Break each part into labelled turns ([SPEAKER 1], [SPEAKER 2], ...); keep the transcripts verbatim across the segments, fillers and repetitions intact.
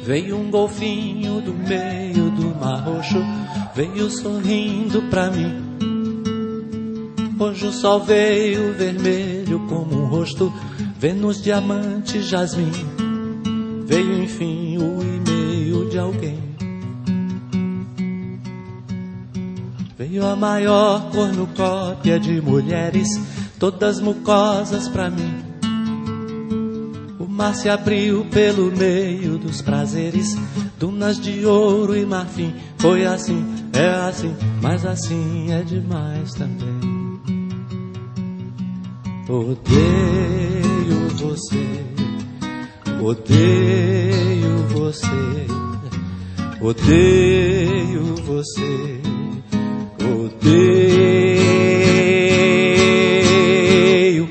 [SPEAKER 1] Veio um golfinho do meio do Mar Roxo, veio sorrindo pra mim. Hoje o sol veio vermelho como um rosto, Vênus, diamante, jasmim. Veio enfim o e-mail de alguém. Veio a maior cornucópia de mulheres, todas mucosas pra mim. O mar se abriu pelo meio dos prazeres, dunas de ouro e marfim. Foi assim, é assim, mas assim é demais também. Odeio você, odeio você, odeio você, odeio.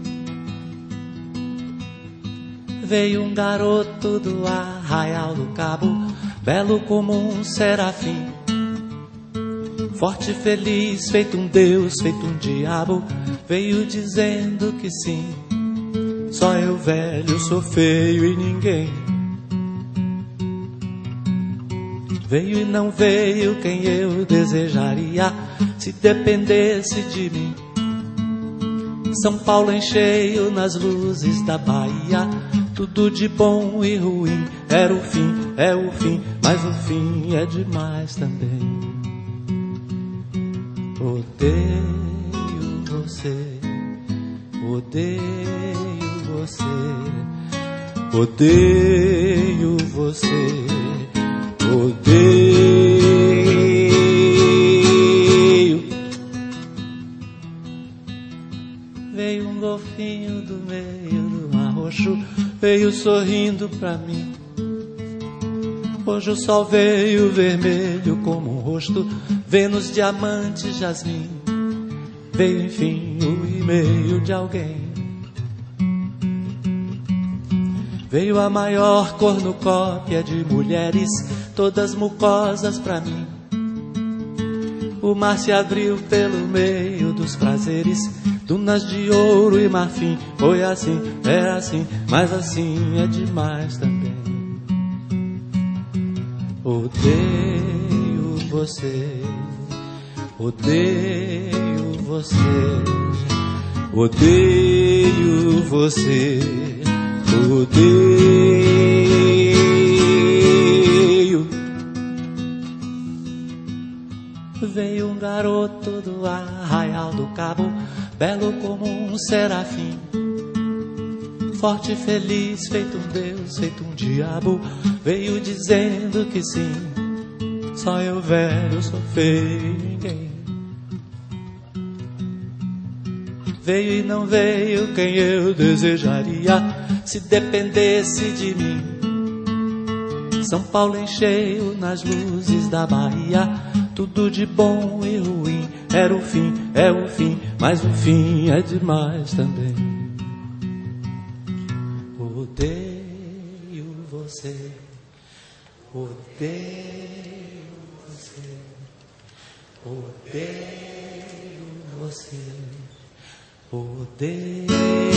[SPEAKER 1] Veio um garoto do Arraial do Cabo, belo como um serafim, forte e feliz, feito um deus, feito um diabo. Veio dizendo que sim, só eu velho sou feio e ninguém. Veio e não veio quem eu desejaria, se dependesse de mim. São Paulo em cheio nas luzes da Bahia, tudo de bom e ruim. Era o fim, é o fim, mas o fim é demais também. Odeio você, odeio você, odeio você, odeio. Veio um golfinho do meio do Mar Roxo, veio sorrindo pra mim. Hoje o sol veio vermelho como um rosto, Vênus, diamante, jasmim. Veio enfim o e-mail de alguém. Veio a maior cornucópia de mulheres, todas mucosas pra mim. O mar se abriu pelo meio dos prazeres, dunas de ouro e marfim. Foi assim, é assim, mas assim é demais também. Odeio você, odeio você, odeio você, odeio. Veio um garoto do Arraial do Cabo, belo como um serafim, forte e feliz, feito um deus, feito um diabo. Veio dizendo que sim, só eu velho sou feio e ninguém. Veio e não veio quem eu desejaria, se dependesse de mim. São Paulo em cheio nas luzes da Bahia, tudo de bom e ruim. Era o fim, é o fim, mas o fim é demais também. Odeio você, odeio você, odeio você, odeio.